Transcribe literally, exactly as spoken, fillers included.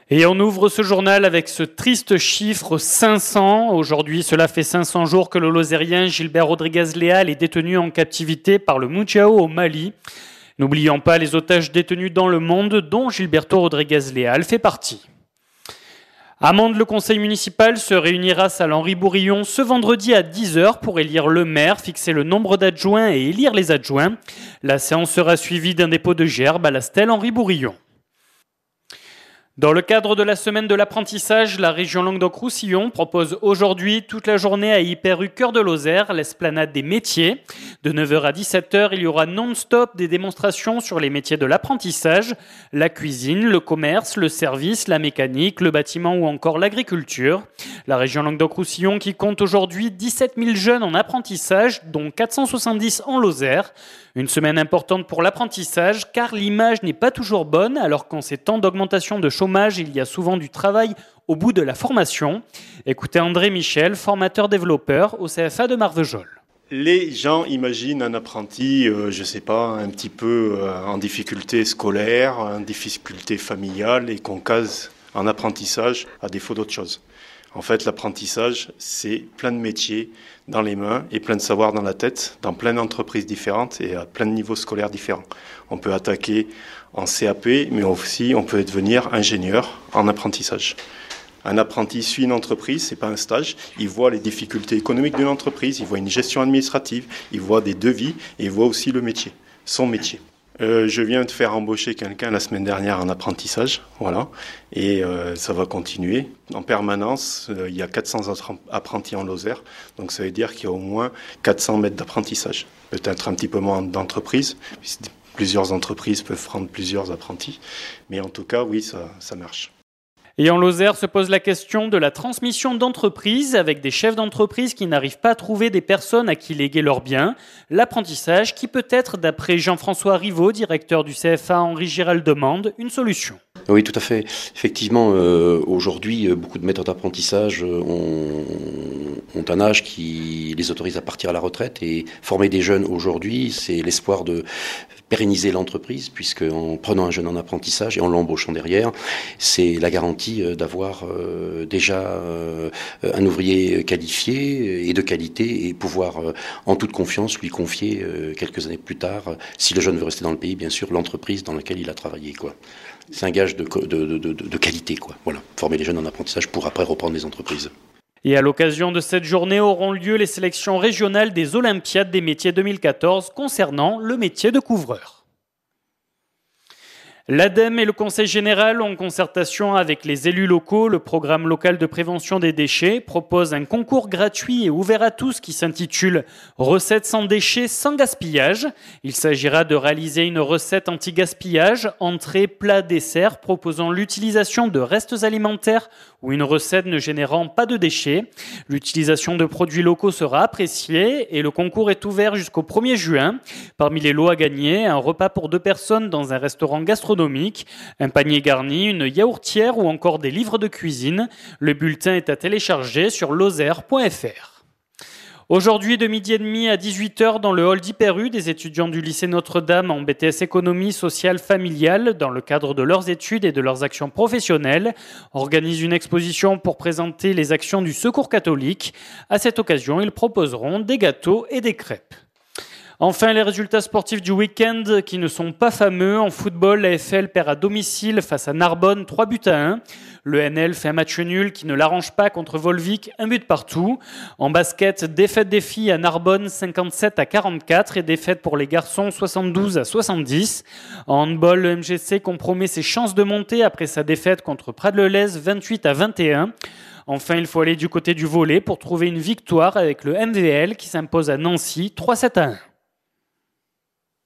Et on ouvre ce journal avec ce triste chiffre cinq cents. Aujourd'hui, cela fait cinq cents jours que le Lozérien Gilbert Rodriguez-Leal est détenu en captivité par le Mujao au Mali. N'oublions pas les otages détenus dans le monde, dont Gilberto Rodriguez-Leal fait partie. À Mende, le conseil municipal se réunira à salle Henri Bourillon ce vendredi à dix heures pour élire le maire, fixer le nombre d'adjoints et élire les adjoints. La séance sera suivie d'un dépôt de gerbes à la stèle Henri Bourillon. Dans le cadre de la semaine de l'apprentissage, la région Languedoc-Roussillon propose aujourd'hui toute la journée à Hyper U Cœur de Lozère, l'esplanade des métiers. De neuf heures à dix-sept heures, il y aura non-stop des démonstrations sur les métiers de l'apprentissage, la cuisine, le commerce, le service, la mécanique, le bâtiment ou encore l'agriculture. La région Languedoc-Roussillon qui compte aujourd'hui dix-sept mille jeunes en apprentissage, dont quatre cent soixante-dix en Lozère. Une semaine importante pour l'apprentissage car l'image n'est pas toujours bonne alors qu'en ces temps d'augmentation de chômage, il y a souvent du travail au bout de la formation. Écoutez André Michel, formateur-développeur au C F A de Marvejols. Les gens imaginent un apprenti, euh, je ne sais pas, un petit peu euh, en difficulté scolaire, en difficulté familiale et qu'on case en apprentissage à défaut d'autre chose. En fait, l'apprentissage, c'est plein de métiers dans les mains et plein de savoirs dans la tête, dans plein d'entreprises différentes et à plein de niveaux scolaires différents. On peut attaquer en C A P, mais aussi on peut devenir ingénieur en apprentissage. Un apprenti suit une entreprise, c'est pas un stage. Il voit les difficultés économiques d'une entreprise, il voit une gestion administrative, il voit des devis et il voit aussi le métier, son métier. Euh, je viens de faire embaucher quelqu'un la semaine dernière en apprentissage, voilà, et euh, ça va continuer en permanence. Euh, il y a quatre cents apprentis en Lozère, donc ça veut dire qu'il y a au moins quatre cents mètres d'apprentissage. Peut-être un petit peu moins d'entreprises, plusieurs entreprises peuvent prendre plusieurs apprentis, mais en tout cas, oui, ça, ça marche. Et en Lozère se pose la question de la transmission d'entreprises avec des chefs d'entreprise qui n'arrivent pas à trouver des personnes à qui léguer leurs biens. L'apprentissage qui peut être, d'après Jean-François Rivaud, directeur du C F A Henri Girald de Mende, une solution. Oui, tout à fait. Effectivement, euh, aujourd'hui, beaucoup de maîtres d'apprentissage ont, ont un âge qui les autorise à partir à la retraite et former des jeunes aujourd'hui, c'est l'espoir de pérenniser l'entreprise, puisque en prenant un jeune en apprentissage et en l'embauchant derrière, c'est la garantie d'avoir euh, déjà euh, un ouvrier qualifié et de qualité et pouvoir euh, en toute confiance lui confier euh, quelques années plus tard, si le jeune veut rester dans le pays, bien sûr, l'entreprise dans laquelle il a travaillé, quoi. C'est un gage de, de, de, de, de qualité, quoi. Voilà, former les jeunes en apprentissage pour après reprendre les entreprises. Et à l'occasion de cette journée auront lieu les sélections régionales des Olympiades des métiers deux mille quatorze concernant le métier de couvreur. L'ADEME et le Conseil général, en concertation avec les élus locaux, le programme local de prévention des déchets, proposent un concours gratuit et ouvert à tous qui s'intitule « Recettes sans déchets, sans gaspillage ». Il s'agira de réaliser une recette anti-gaspillage, entrée, plat, dessert, proposant l'utilisation de restes alimentaires ou une recette ne générant pas de déchets. L'utilisation de produits locaux sera appréciée et le concours est ouvert jusqu'au premier juin. Parmi les lots à gagner, un repas pour deux personnes dans un restaurant gastronomique, un panier garni, une yaourtière ou encore des livres de cuisine. Le bulletin est à télécharger sur lozère point f r. Aujourd'hui, de midi et demi à dix-huit heures, dans le hall d'Hyper U, des étudiants du lycée Notre-Dame en B T S économie sociale familiale, dans le cadre de leurs études et de leurs actions professionnelles, organisent une exposition pour présenter les actions du Secours catholique. À cette occasion, ils proposeront des gâteaux et des crêpes. Enfin, les résultats sportifs du week-end qui ne sont pas fameux. En football, la F L perd à domicile face à Narbonne trois buts à un. Le N L fait un match nul qui ne l'arrange pas contre Volvic, un but partout. En basket, défaite des filles à Narbonne cinquante-sept à quarante-quatre et défaite pour les garçons soixante-douze à soixante-dix. En handball, le M G C compromet ses chances de monter après sa défaite contre Prades-le-Lez vingt-huit à vingt et un. Enfin, il faut aller du côté du volley pour trouver une victoire avec le M V L qui s'impose à Nancy trois sept à un.